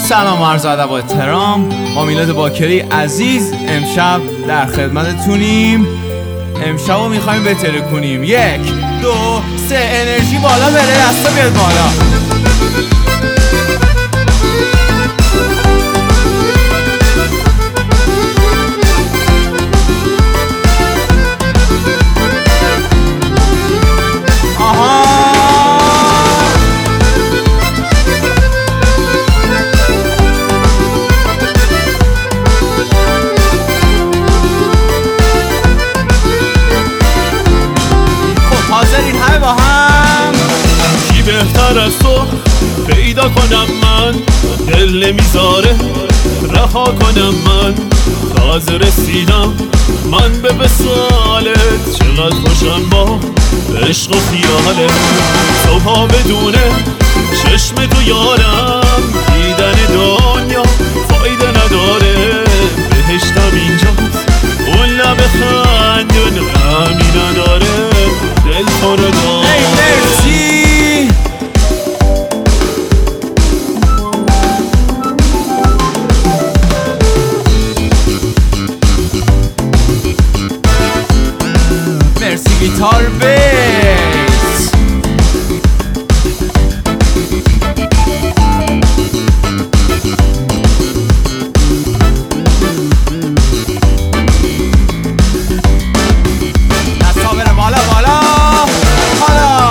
سلام عرض ادب و احترام. با میلاد باکری عزیز امشب در خدمتتونیم. امشب رو میخوایم بتره کنیم. 1 2 3 انرژی بالا بره، دستا بیاد بالا. کی بهتر از تو پیدا کنم من، دل نمیذاره رها کنم من. تازه رسیدم من به وصالت، چقدر خوشم با عشق و خیالت. صبح بدونه چشم تو یارم، دیدن دنیا فایده نداره. بهشتم اینجاست اون لب خندون غمی نداره. دل تو رو داره. مرسی گیتار بیس. دستا بره بالا بالا بالا.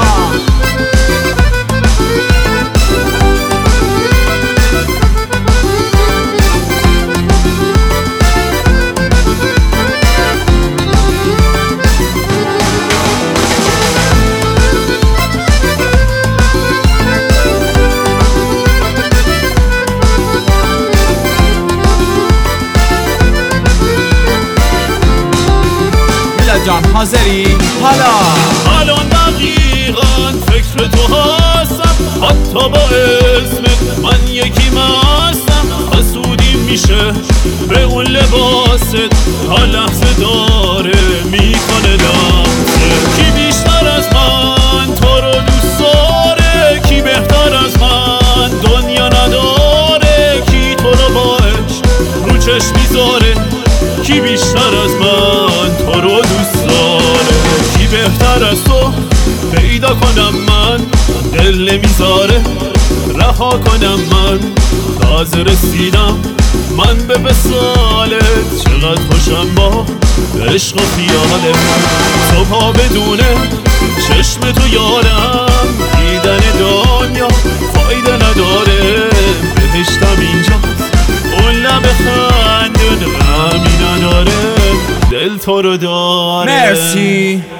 جان حاضری؟ حالا دقیقا فکر تو هستم، حتی با اسمت من یکی مستم. حسودی میشه به اون لباست، تا لحظه داره میکنه لحظه. کی بیشتر از من تو رو دوست داره؟ کی بهتر از من دنیا نداره؟ کی تو رو با عشق رو چشم میذاره؟ کی بیشتر از من تو رو دوست داره؟ کی بهتر از تو پیدا کنم من، دل نمیذاره رها کنم من. تازه رسیدم من به وصالت، چقدر خوشم با عشق و خیالت. صبح بدونه چشم تو یارم، دیدن دنیا فایده نداره. بهشتم اینجاست اون لب خندون غمی نداره. دل تو رو داره. مرسی.